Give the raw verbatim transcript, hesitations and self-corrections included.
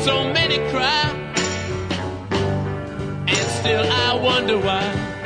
So many cry, and still I wonder why.